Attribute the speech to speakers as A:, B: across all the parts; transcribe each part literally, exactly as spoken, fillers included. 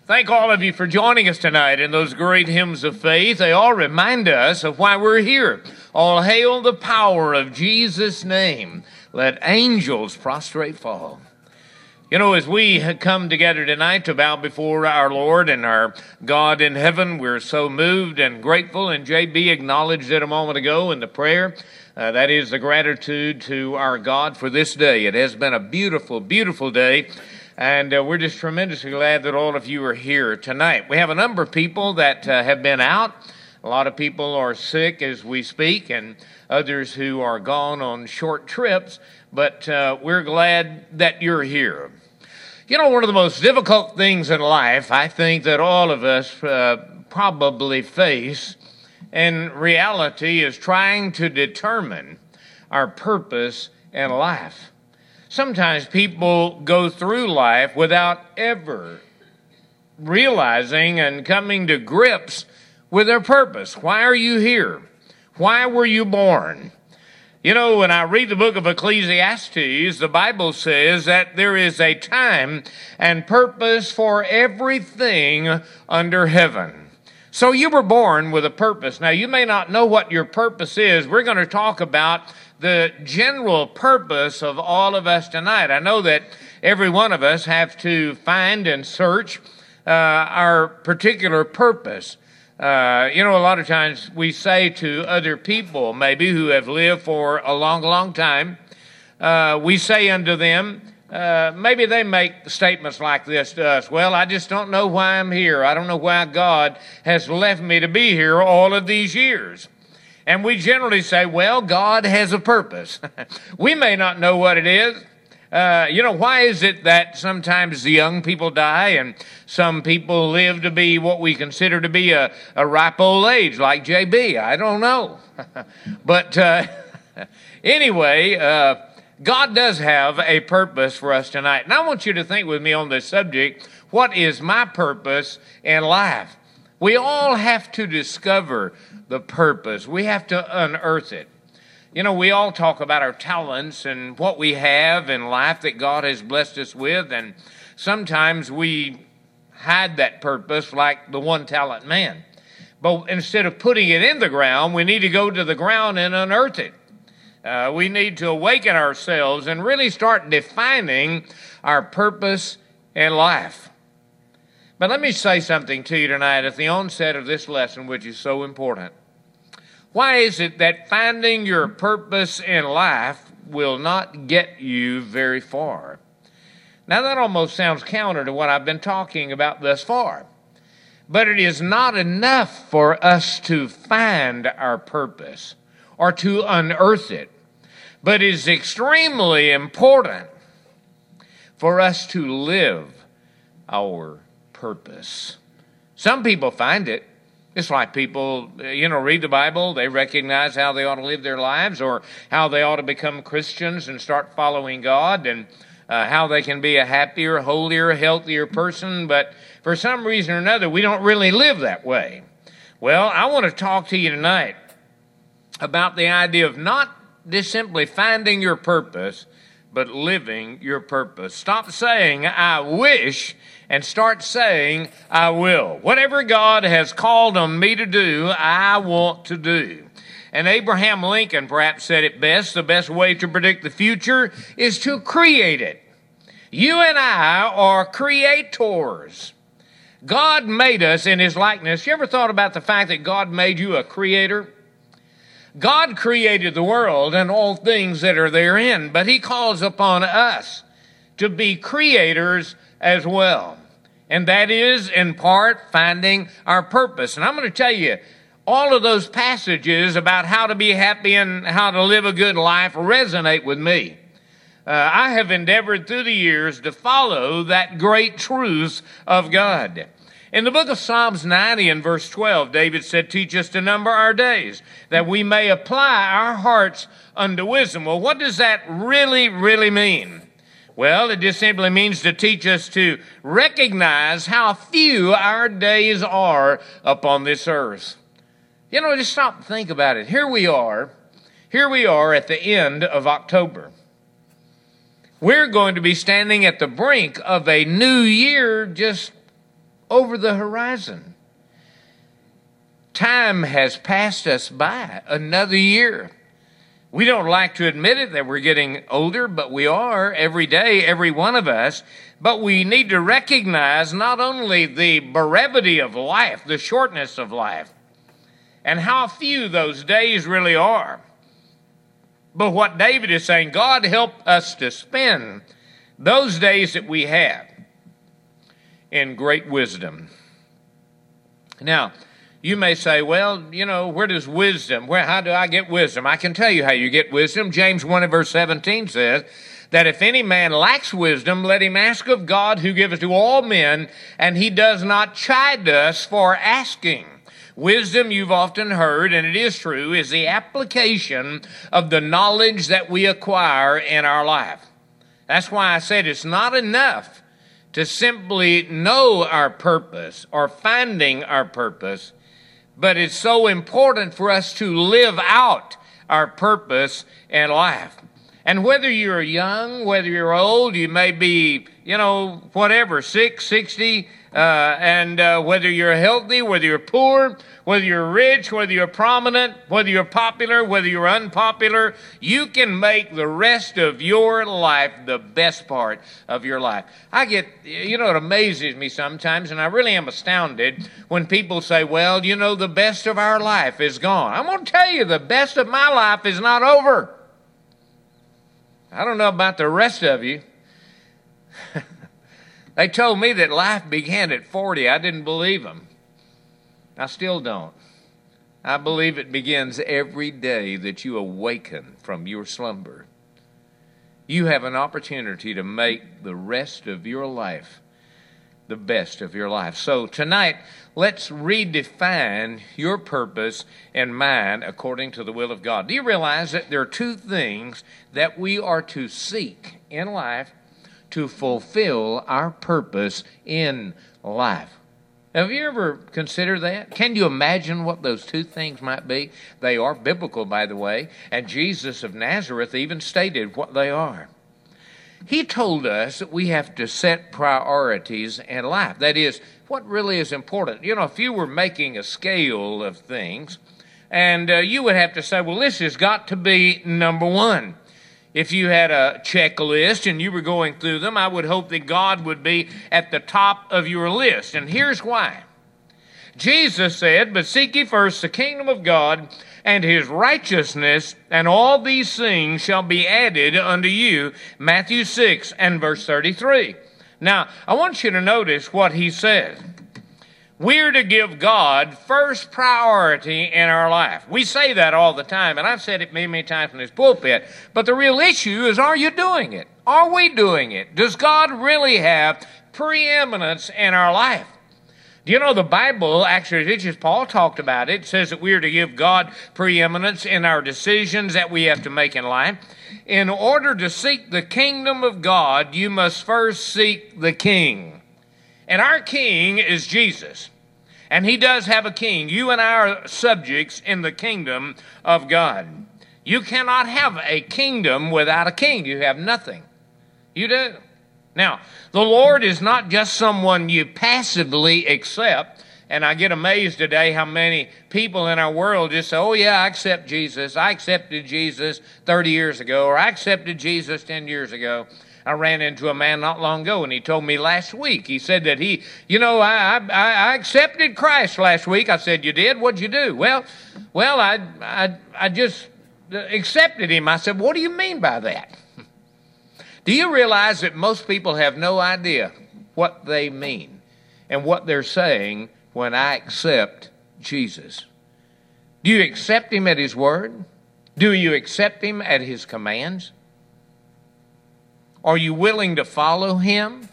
A: Thank all of you for joining us tonight in those great hymns of faith. They all remind us of why we're here. All hail the power of Jesus' name. Let angels prostrate fall. You know, as we come together tonight to bow before our Lord and our God in heaven, we're so moved and grateful. And J B acknowledged it a moment ago in the prayer. Uh, that is the gratitude to our God for this day. It has been a beautiful, beautiful day. And uh, we're just tremendously glad that all of you are here tonight. We have a number of people that uh, have been out. A lot of people are sick as we speak, and others who are gone on short trips. But uh, we're glad that you're here. You know, one of the most difficult things in life, I think, that all of us uh, probably face in reality is trying to determine our purpose in life. Sometimes people go through life without ever realizing and coming to grips with their purpose. Why are you here? Why were you born? You know, when I read the book of Ecclesiastes, the Bible says that there is a time and purpose for everything under heaven. So you were born with a purpose. Now, you may not know what your purpose is. We're going to talk about the general purpose of all of us tonight. I know that every one of us have to find and search uh, our particular purpose. Uh, you know, a lot of times we say to other people, maybe who have lived for a long, long time, uh, we say unto them, uh, maybe they make statements like this to us. Well, I just don't know why I'm here. I don't know why God has left me to be here all of these years. And we generally say, well, God has a purpose. We may not know what it is. Uh, you know, why is it that sometimes the young people die and some people live to be what we consider to be a, a ripe old age, like J B? I don't know. But uh, anyway, uh, God does have a purpose for us tonight. And I want you to think with me on this subject, what is my purpose in life? We all have to discover the purpose. We have to unearth it. You know, we all talk about our talents and what we have in life that God has blessed us with, and sometimes we hide that purpose like the one talent man. But instead of putting it in the ground, we need to go to the ground and unearth it. Uh, we need to awaken ourselves and really start defining our purpose in life. But let me say something to you tonight at the onset of this lesson, which is so important. Why is it that finding your purpose in life will not get you very far? Now, that almost sounds counter to what I've been talking about thus far. But it is not enough for us to find our purpose or to unearth it. But it is extremely important for us to live our purpose. Some people find it. It's like people, you know, read the Bible, they recognize how they ought to live their lives or how they ought to become Christians and start following God and uh, how they can be a happier, holier, healthier person. But for some reason or another, we don't really live that way. Well, I want to talk to you tonight about the idea of not just simply finding your purpose, but living your purpose. Stop saying, I wish, and start saying, I will. Whatever God has called on me to do, I want to do. And Abraham Lincoln perhaps said it best, the best way to predict the future is to create it. You and I are creators. God made us in His likeness. You ever thought about the fact that God made you a creator? God created the world and all things that are therein, but He calls upon us to be creators as well. And that is, in part, finding our purpose. And I'm going to tell you, all of those passages about how to be happy and how to live a good life resonate with me. Uh, I have endeavored through the years to follow that great truth of God. In the book of Psalms ninety and verse twelve, David said, teach us to number our days, that we may apply our hearts unto wisdom. Well, what does that really, really mean? Well, it just simply means to teach us to recognize how few our days are upon this earth. You know, just stop and think about it. Here we are. Here we are at the end of October. We're going to be standing at the brink of a new year just over the horizon. Time has passed us by, another year. We don't like to admit it that we're getting older, but we are every day, every one of us. But we need to recognize not only the brevity of life, the shortness of life, and how few those days really are, but what David is saying, God help us to spend those days that we have in great wisdom. Now, you may say, well, you know, where does wisdom, where, how do I get wisdom? I can tell you how you get wisdom. James one and verse seventeen says that if any man lacks wisdom, let him ask of God who giveth to all men, and he does not chide us for asking. Wisdom, you've often heard, and it is true, is the application of the knowledge that we acquire in our life. That's why I said it's not enough to simply know our purpose or finding our purpose, but it's so important for us to live out our purpose in life. And whether you're young, whether you're old, you may be, you know, whatever, six, sixty, uh, and uh, whether you're healthy, whether you're poor, whether you're rich, whether you're prominent, whether you're popular, whether you're unpopular, you can make the rest of your life the best part of your life. I get, you know, it amazes me sometimes, and I really am astounded when people say, well, you know, the best of our life is gone. I'm going to tell you, the best of my life is not over. I don't know about the rest of you. They told me that life began at forty. I didn't believe them. I still don't. I believe it begins every day that you awaken from your slumber. You have an opportunity to make the rest of your life the best of your life. So tonight, let's redefine your purpose and mine according to the will of God. Do you realize that there are two things that we are to seek in life to fulfill our purpose in life? Have you ever considered that? Can you imagine what those two things might be? They are biblical, by the way, and Jesus of Nazareth even stated what they are. He told us that we have to set priorities in life. That is, what really is important. You know, if you were making a scale of things, and uh, you would have to say, well, this has got to be number one. If you had a checklist and you were going through them, I would hope that God would be at the top of your list. And here's why. Jesus said, but seek ye first the kingdom of God and his righteousness, and all these things shall be added unto you. Matthew six and verse thirty-three. Now, I want you to notice what he says. We're to give God first priority in our life. We say that all the time, and I've said it many, many times in this pulpit. But the real issue is, are you doing it? Are we doing it? Does God really have preeminence in our life? Do you know the Bible actually teaches, Paul talked about it, it says that we are to give God preeminence in our decisions that we have to make in life. In order to seek the kingdom of God, you must first seek the king. And our king is Jesus. And he does have a king. You and I are subjects in the kingdom of God. You cannot have a kingdom without a king. You have nothing. You do. Now, the Lord is not just someone you passively accept. And I get amazed today how many people in our world just say, oh yeah, I accept Jesus. I accepted Jesus thirty years ago, or I accepted Jesus ten years ago. I ran into a man not long ago, and he told me last week, he said that he, you know, I I, I accepted Christ last week. I said, you did? What'd you do? Well, well, I, I, I just accepted him. I said, what do you mean by that? Do you realize that most people have no idea what they mean and what they're saying when I accept Jesus? Do you accept him at his word? Do you accept him at his commands? Are you willing to follow him?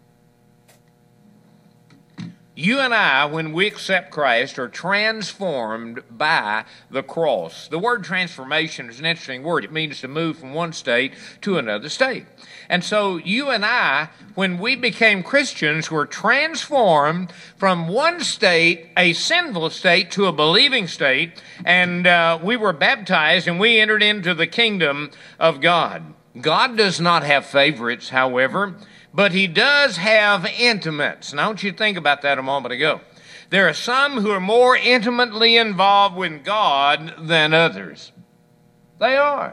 A: You and I, when we accept Christ, are transformed by the cross. The word transformation is an interesting word. It means to move from one state to another state. And so you and I, when we became Christians, were transformed from one state, a sinful state, to a believing state. And uh, we were baptized and we entered into the kingdom of God. God does not have favorites, however. but he does have intimates. Now, I want you to think about that a moment ago. There are some who are more intimately involved with God than others. They are.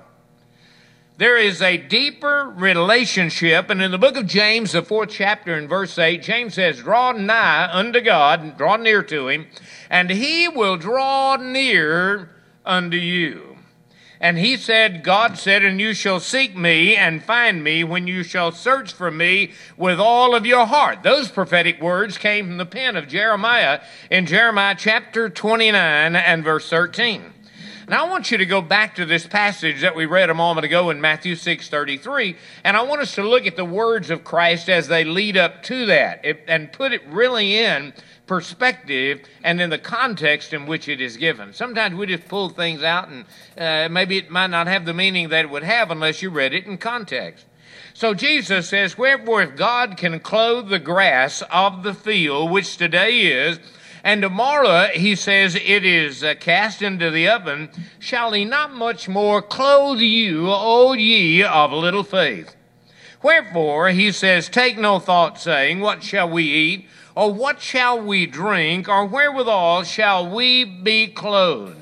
A: There is a deeper relationship, and in the book of James, the fourth chapter and verse eight, James says, draw nigh unto God, draw near to him, and he will draw near unto you. And he said, God said, and you shall seek me and find me when you shall search for me with all of your heart. Those prophetic words came from the pen of Jeremiah in Jeremiah chapter twenty-nine and verse thirteen. Now, I want you to go back to this passage that we read a moment ago in Matthew six thirty-three, and I want us to look at the words of Christ as they lead up to that and put it really in perspective and in the context in which it is given. Sometimes we just pull things out, and uh, maybe it might not have the meaning that it would have unless you read it in context. So Jesus says, wherefore if God can clothe the grass of the field, which today is, and tomorrow, he says, it is uh, cast into the oven, shall he not much more clothe you, O ye of little faith? Wherefore, he says, take no thought, saying, what shall we eat? Or what shall we drink? Or wherewithal shall we be clothed?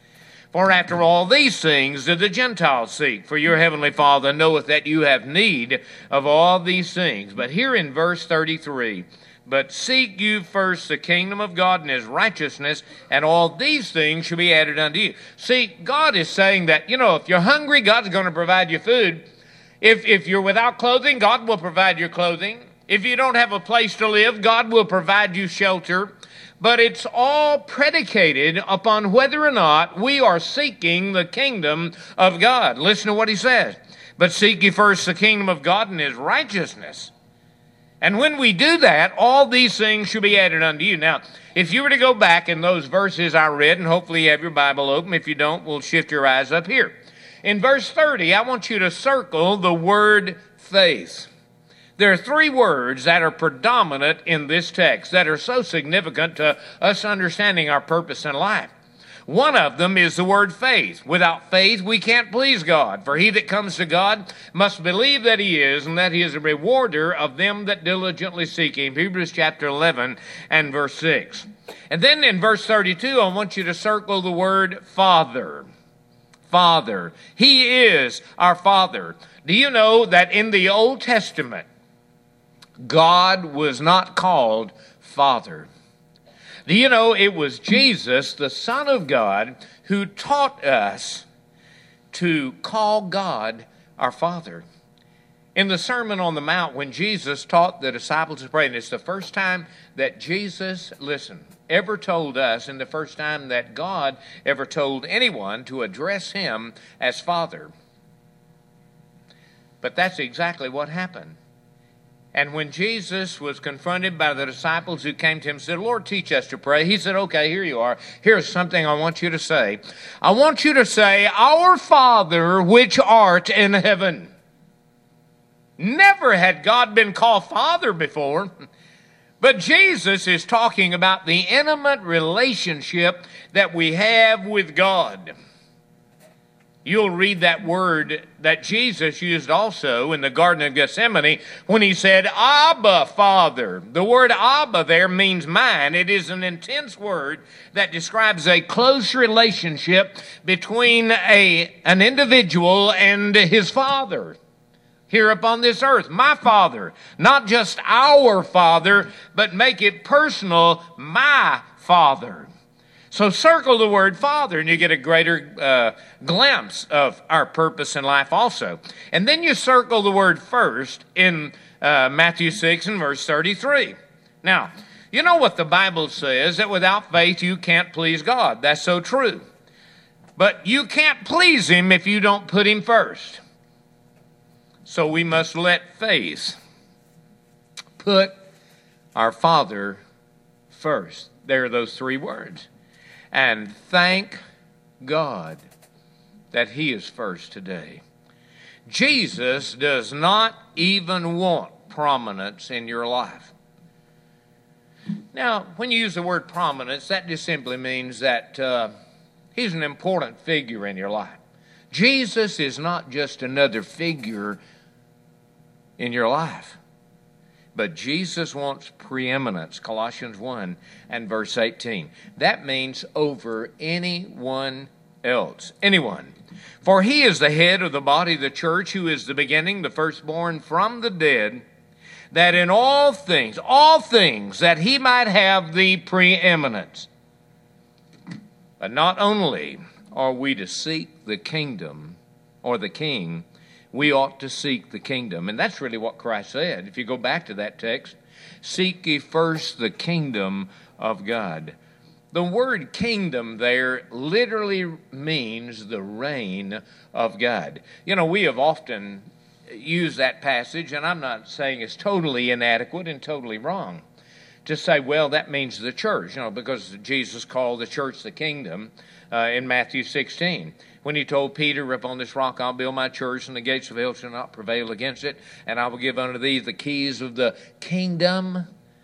A: For after all these things do the Gentiles seek, for your heavenly Father knoweth that you have need of all these things. But here in verse thirty-three, but seek you first the kingdom of God and his righteousness, and all these things shall be added unto you. See, God is saying that, you know, if you're hungry, God's going to provide you food. If, if you're without clothing, God will provide your clothing. If you don't have a place to live, God will provide you shelter. But it's all predicated upon whether or not we are seeking the kingdom of God. Listen to what he says. But seek ye first the kingdom of God and his righteousness. And when we do that, all these things shall be added unto you. Now, if you were to go back in those verses I read, and hopefully you have your Bible open. If you don't, we'll shift your eyes up here. In verse thirty, I want you to circle the word faith. There are three words that are predominant in this text that are so significant to us understanding our purpose in life. One of them is the word faith. Without faith, we can't please God. For he that comes to God must believe that he is, and that he is a rewarder of them that diligently seek him. Hebrews chapter eleven and verse six. And then in verse thirty-two, I want you to circle the word Father. Father. He is our Father. Do you know that in the Old Testament, God was not called Father? Do you know it was Jesus, the Son of God, who taught us to call God our Father? In the Sermon on the Mount, when Jesus taught the disciples to pray, and it's the first time that Jesus, listen, ever told us, and the first time that God ever told anyone to address him as Father. But that's exactly what happened. And when Jesus was confronted by the disciples who came to him and said, Lord, teach us to pray, he said, okay, here you are. Here's something I want you to say. I want you to say, Our Father which art in heaven. Never had God been called Father before. But Jesus is talking about the intimate relationship that we have with God. You'll read that word that Jesus used also in the Garden of Gethsemane when he said, Abba, Father. The word Abba there means mine. It is an intense word that describes a close relationship between a, an individual and his Father here upon this earth. My Father, not just our Father, but make it personal, my Father. So circle the word Father, and you get a greater uh, glimpse of our purpose in life also. And then you circle the word first in uh, Matthew six and verse thirty-three. Now, you know what the Bible says, that without faith you can't please God. That's so true. But you can't please him if you don't put him first. So we must let faith put our Father first. There are those three words. And thank God that he is first today. Jesus does not even want prominence in your life. Now, when you use the word prominence, that just simply means that uh, he's an important figure in your life. Jesus is not just another figure in your life. But Jesus wants preeminence, Colossians one and verse eighteen. That means over anyone else. Anyone. For he is the head of the body of the church, who is the beginning, the firstborn from the dead, that in all things, all things, that he might have the preeminence. But not only are we to seek the kingdom or the king, we ought to seek the kingdom. And that's really what Christ said. If you go back to that text, seek ye first the kingdom of God. The word kingdom there literally means the reign of God. You know, we have often used that passage, and I'm not saying it's totally inadequate and totally wrong, to say, well, that means the church, you know, because Jesus called the church the kingdom uh, in Matthew sixteen. When he told Peter, upon this rock I'll build my church, and the gates of hell shall not prevail against it, and I will give unto thee the keys of the kingdom.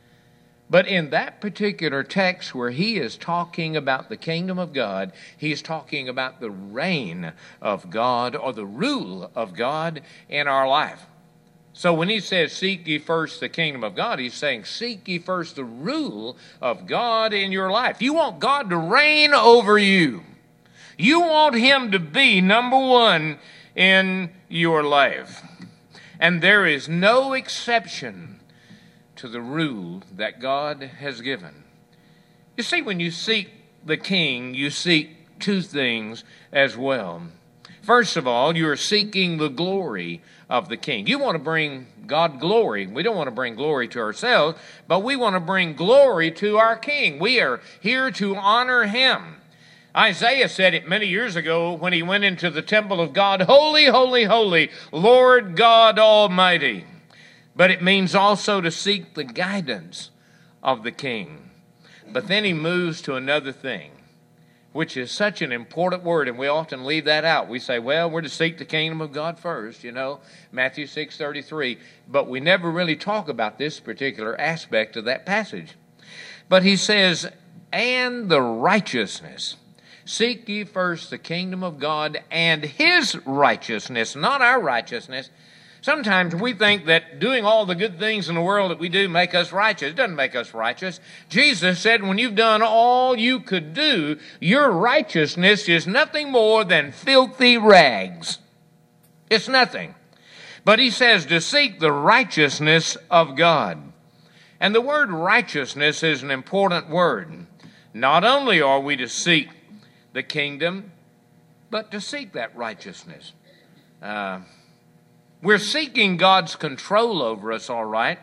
A: But in that particular text where he is talking about the kingdom of God, he is talking about the reign of God or the rule of God in our life. So when he says, seek ye first the kingdom of God, he's saying, seek ye first the rule of God in your life. You want God to reign over you. You want him to be number one in your life. And there is no exception to the rule that God has given. You see, when you seek the king, you seek two things as well. First of all, you are seeking the glory of the king. You want to bring God glory. We don't want to bring glory to ourselves, but we want to bring glory to our king. We are here to honor him. Isaiah said it many years ago when he went into the temple of God, holy, holy, holy, Lord God Almighty. But it means also to seek the guidance of the king. But then he moves to another thing, which is such an important word, and we often leave that out. We say, well, we're to seek the kingdom of God first, you know, Matthew six thirty-three. But we never really talk about this particular aspect of that passage. But he says, and the righteousness. Seek ye first the kingdom of God and his righteousness, not our righteousness. Sometimes we think that doing all the good things in the world that we do make us righteous. It doesn't make us righteous. Jesus said when you've done all you could do, your righteousness is nothing more than filthy rags. It's nothing. But he says to seek the righteousness of God. And the word righteousness is an important word. Not only are we to seek the kingdom, but to seek that righteousness. Uh, we're seeking God's control over us, all right,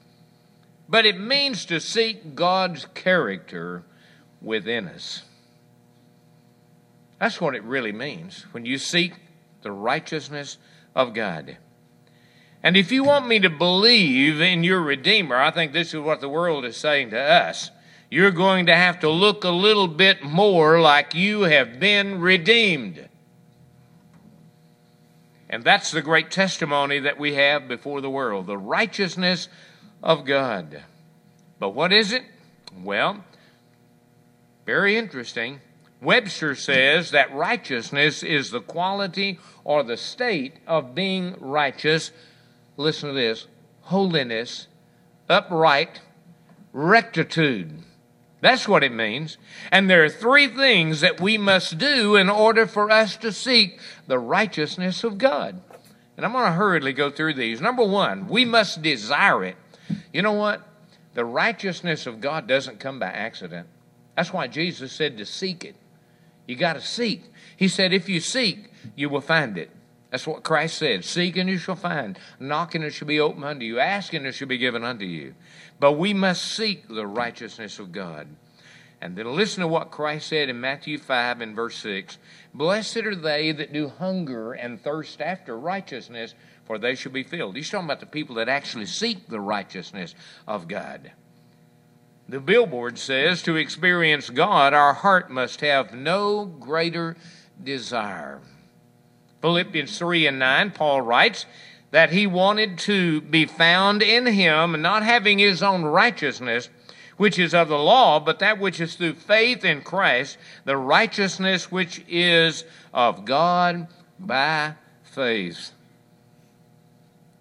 A: but it means to seek God's character within us. That's what it really means when you seek the righteousness of God. And if you want me to believe in your Redeemer, I think this is what the world is saying to us. You're going to have to look a little bit more like you have been redeemed. And that's the great testimony that we have before the world, the righteousness of God. But what is it? Well, very interesting. Webster says that righteousness is the quality or the state of being righteous. Listen to this: holiness, upright, rectitude. That's what it means. And there are three things that we must do in order for us to seek the righteousness of God. And I'm going to hurriedly go through these. Number one, we must desire it. You know what? The righteousness of God doesn't come by accident. That's why Jesus said to seek it. You got to seek. He said, if you seek, you will find it. That's what Christ said. Seek and you shall find. Knock and it shall be opened unto you. Ask and it shall be given unto you. But we must seek the righteousness of God. And then listen to what Christ said in Matthew five and verse six. Blessed are they that do hunger and thirst after righteousness, for they shall be filled. He's talking about the people that actually seek the righteousness of God. The billboard says, to experience God, our heart must have no greater desire. Philippians three and nine, Paul writes that he wanted to be found in him, not having his own righteousness, which is of the law, but that which is through faith in Christ, the righteousness which is of God by faith.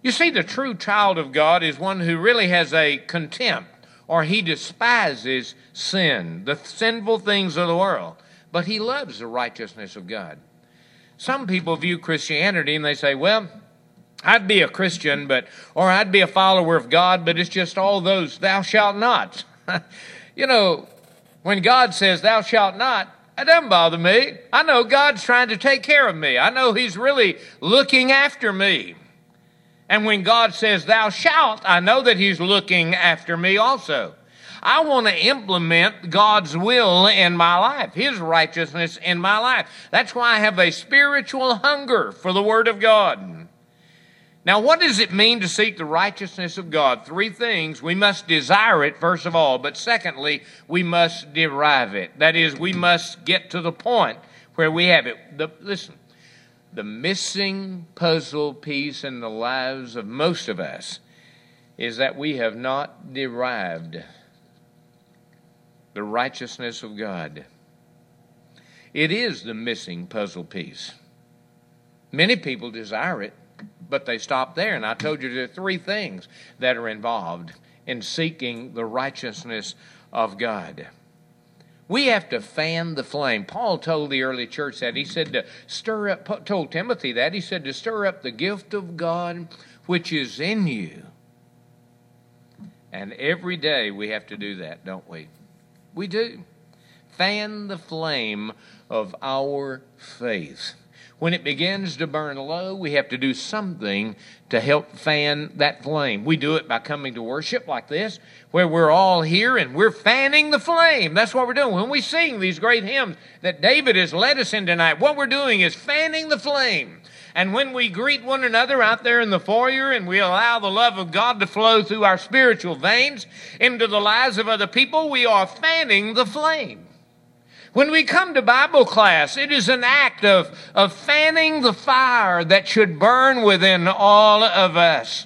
A: You see, the true child of God is one who really has a contempt, or he despises sin, the sinful things of the world, but he loves the righteousness of God. Some people view Christianity and they say, well, I'd be a Christian, but or I'd be a follower of God, but it's just all those thou shalt not. You know, when God says thou shalt not, it doesn't bother me. I know God's trying to take care of me. I know he's really looking after me. And when God says thou shalt, I know that he's looking after me also. I want to implement God's will in my life, his righteousness in my life. That's why I have a spiritual hunger for the Word of God. Now, what does it mean to seek the righteousness of God? Three things. We must desire it, first of all. But secondly, we must derive it. That is, we must get to the point where we have it. The, listen, the missing puzzle piece in the lives of most of us is that we have not derived the righteousness of God. It is the missing puzzle piece. Many people desire it, but they stop there. And I told you there are three things that are involved in seeking the righteousness of God. We have to fan the flame. Paul told the early church that. He said to stir up, told Timothy that. He said to stir up the gift of God which is in you. And every day we have to do that, don't we? We do. Fan the flame of our faith. When it begins to burn low, we have to do something to help fan that flame. We do it by coming to worship like this, where we're all here and we're fanning the flame. That's what we're doing. When we sing these great hymns that David has led us in tonight, what we're doing is fanning the flame. And when we greet one another out there in the foyer and we allow the love of God to flow through our spiritual veins into the lives of other people, we are fanning the flame. When we come to Bible class, it is an act of, of fanning the fire that should burn within all of us.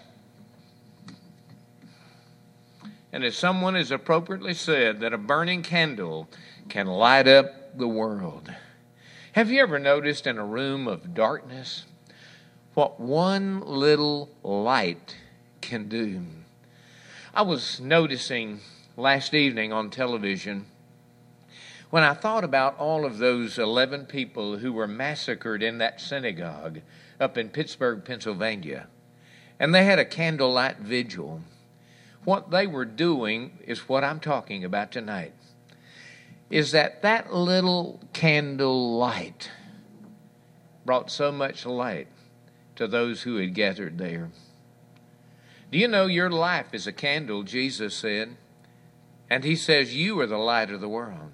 A: And as someone has appropriately said, that a burning candle can light up the world. Have you ever noticed in a room of darkness what one little light can do? I was noticing last evening on television, when I thought about all of those eleven people who were massacred in that synagogue up in Pittsburgh, Pennsylvania, and they had a candlelight vigil, what they were doing is what I'm talking about tonight, is that that little candle light brought so much light to those who had gathered there. Do you know your life is a candle, Jesus said, and he says you are the light of the world.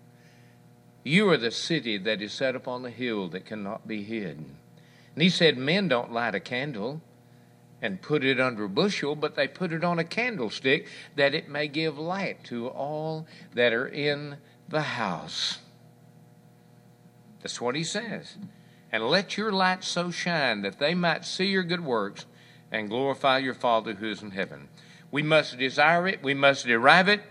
A: You are the city that is set upon the hill that cannot be hid. And he said men don't light a candle and put it under a bushel, but they put it on a candlestick that it may give light to all that are in the house. That's what he says. And let your light so shine that they might see your good works and glorify your Father who is in heaven. We must desire it. We must derive it.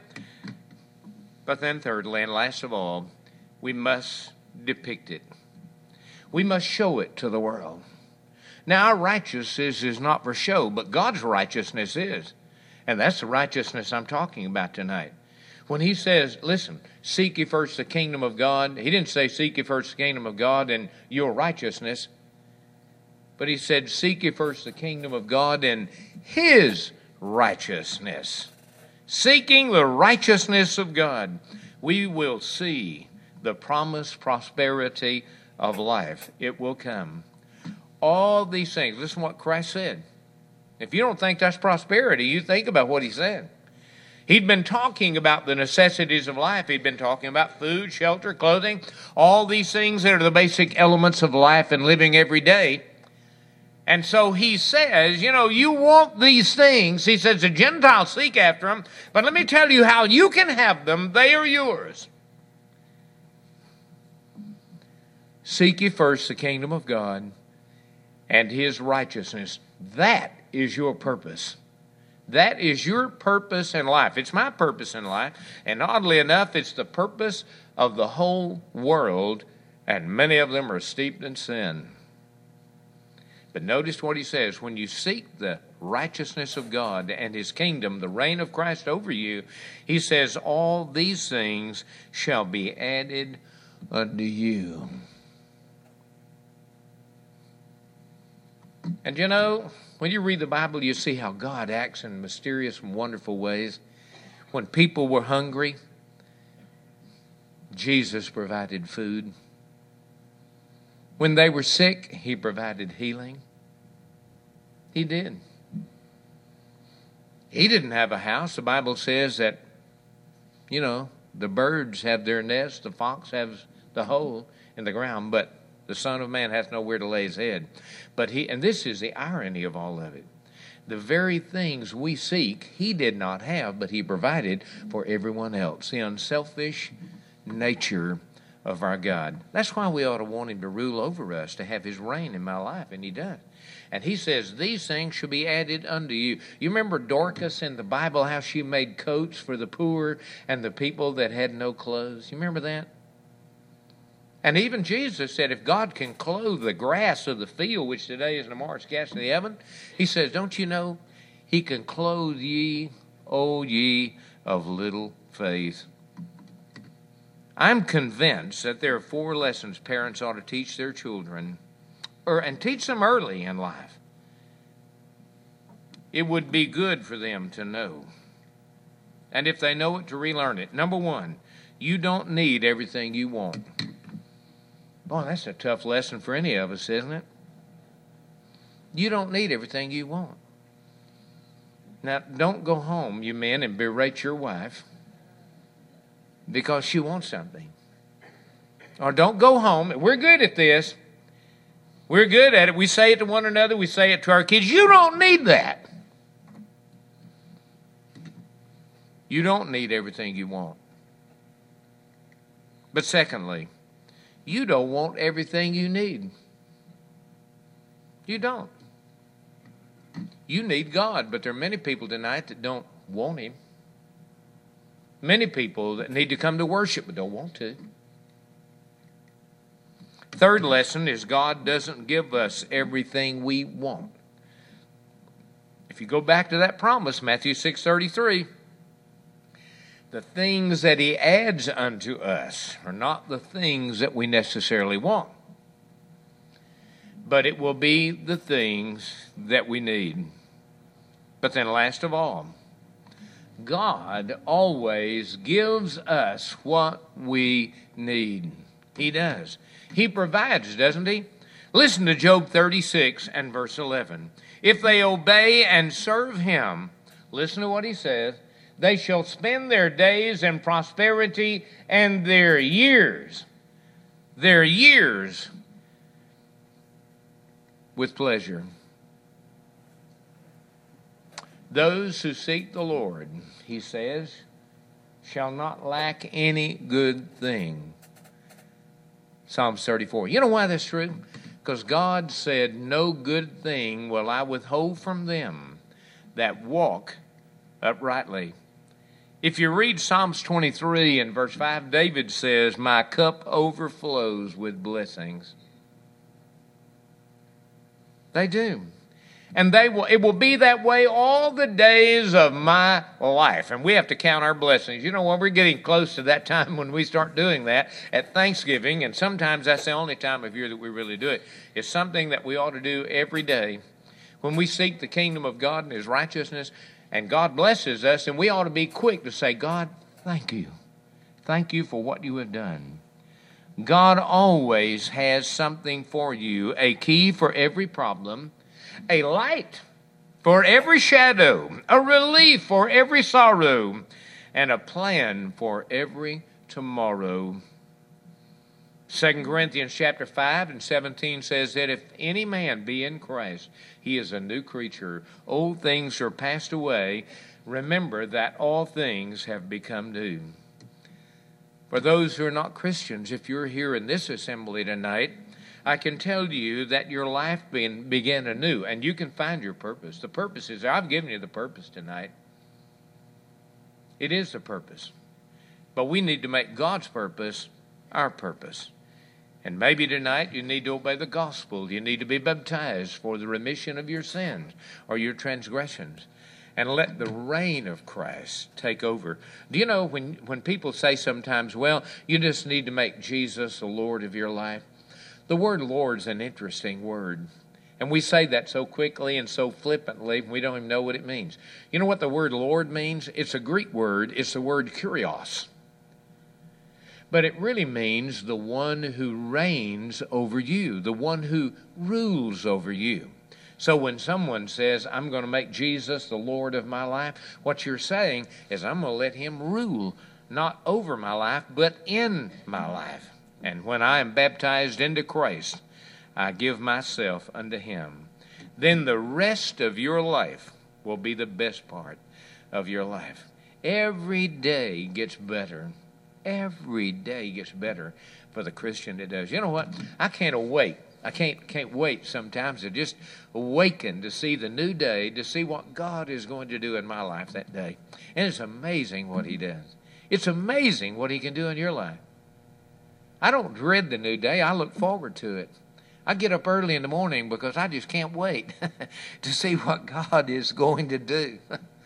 A: But then thirdly, and last of all, we must depict it. We must show it to the world. Now, our righteousness is not for show, but God's righteousness is. And that's the righteousness I'm talking about tonight. When he says, listen, seek ye first the kingdom of God, he didn't say seek ye first the kingdom of God and your righteousness. But he said, seek ye first the kingdom of God and his righteousness. Seeking the righteousness of God, we will see the promised prosperity of life. It will come. All these things. Listen to what Christ said. If you don't think that's prosperity, you think about what he said. He'd been talking about the necessities of life. He'd been talking about food, shelter, clothing, all these things that are the basic elements of life and living every day. And so he says, you know, you want these things. He says the Gentiles seek after them, but let me tell you how you can have them. They are yours. Seek ye first the kingdom of God and his righteousness. That is your purpose. That is your purpose in life. It's my purpose in life. And oddly enough, it's the purpose of the whole world, and many of them are steeped in sin. But notice what he says. When you seek the righteousness of God and his kingdom, the reign of Christ over you, he says, all these things shall be added unto you. And you know, when you read the Bible, you see how God acts in mysterious and wonderful ways. When people were hungry, Jesus provided food. When they were sick, he provided healing. He did. He didn't have a house. The Bible says that, you know, the birds have their nests, the fox has the hole in the ground, but the Son of Man hath nowhere to lay his head. But he, and this is the irony of all of it. The very things we seek, he did not have, but he provided for everyone else. The unselfish nature of our God. That's why we ought to want him to rule over us, to have his reign in my life, and he does. And he says, these things shall be added unto you. You remember Dorcas in the Bible, how she made coats for the poor and the people that had no clothes? You remember that? And even Jesus said, if God can clothe the grass of the field, which today is tomorrow is cast in the oven, he says, don't you know, he can clothe ye, O ye of little faith. I'm convinced that there are four lessons parents ought to teach their children, or and teach them early in life. It would be good for them to know. And if they know it, to relearn it. Number one, you don't need everything you want. Boy, that's a tough lesson for any of us, isn't it? You don't need everything you want. Now, don't go home, you men, and berate your wife because she wants something. Or don't go home. We're good at this. We're good at it. We say it to one another. We say it to our kids. You don't need that. You don't need everything you want. But secondly, you don't want everything you need. You don't. You need God, but there are many people tonight that don't want him. Many people that need to come to worship but don't want to. Third lesson is God doesn't give us everything we want. If you go back to that promise, Matthew six thirty-three, the things that he adds unto us are not the things that we necessarily want, but it will be the things that we need. But then last of all, God always gives us what we need. He does. He provides, doesn't he? Listen to Job thirty-six and verse eleven. If they obey and serve him, listen to what he says, they shall spend their days in prosperity and their years, their years with pleasure. Those who seek the Lord, he says, shall not lack any good thing. Psalms thirty-four. You know why that's true? Because God said, no good thing will I withhold from them that walk uprightly. If you read Psalms twenty-three and verse five, David says, my cup overflows with blessings. They do. And they will. It will be that way all the days of my life. And we have to count our blessings. You know, when we're getting close to that time when we start doing that at Thanksgiving, and sometimes that's the only time of year that we really do it, it's something that we ought to do every day. When we seek the kingdom of God and his righteousness, and God blesses us, and we ought to be quick to say, God, thank you. Thank you for what you have done. God always has something for you, a key for every problem, a light for every shadow, a relief for every sorrow, and a plan for every tomorrow. Second Corinthians chapter five and seventeen says that if any man be in Christ, he is a new creature. Old things are passed away. Remember that all things have become new. For those who are not Christians, if you're here in this assembly tonight, I can tell you that your life began, began anew, and you can find your purpose. The purpose is, I've given you the purpose tonight. It is the purpose. But we need to make God's purpose our purpose. And maybe tonight you need to obey the gospel. You need to be baptized for the remission of your sins or your transgressions. And let the reign of Christ take over. Do you know when, when people say sometimes, well, you just need to make Jesus the Lord of your life? The word Lord is an interesting word. And we say that so quickly and so flippantly, we don't even know what it means. You know what the word Lord means? It's a Greek word. It's the word kurios. But it really means the one who reigns over you, the one who rules over you. So when someone says, I'm going to make Jesus the Lord of my life, what you're saying is I'm going to let him rule, not over my life, but in my life. And when I am baptized into Christ, I give myself unto him. Then the rest of your life will be the best part of your life. Every day gets better. Every day gets better for the Christian that does. You know what? I can't wait. I can't can't wait sometimes to just awaken to see the new day, to see what God is going to do in my life that day. And it's amazing what he does. It's amazing what he can do in your life. I don't dread the new day. I look forward to it. I get up early in the morning because I just can't wait to see what God is going to do.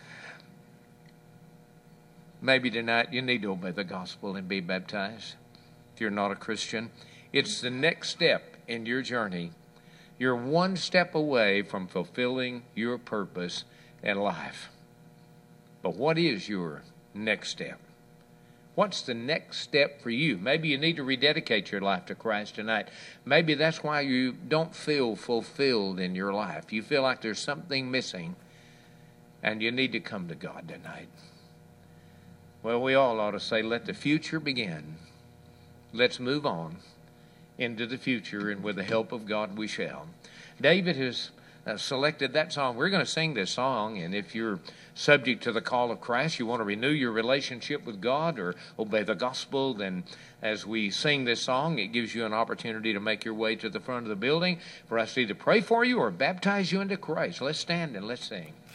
A: Maybe tonight you need to obey the gospel and be baptized. If you're not a Christian, it's the next step in your journey. You're one step away from fulfilling your purpose in life. But what is your next step? What's the next step for you? Maybe you need to rededicate your life to Christ tonight. Maybe that's why you don't feel fulfilled in your life. You feel like there's something missing, and you need to come to God tonight. Well, we all ought to say, let the future begin. Let's move on into the future, and with the help of God we shall. David has Uh, selected that song. We're going to sing this song, and if you're subject to the call of Christ, you want to renew your relationship with God or obey the gospel, then as we sing this song, it gives you an opportunity to make your way to the front of the building for us to either pray for you or baptize you into Christ. Let's stand and let's sing.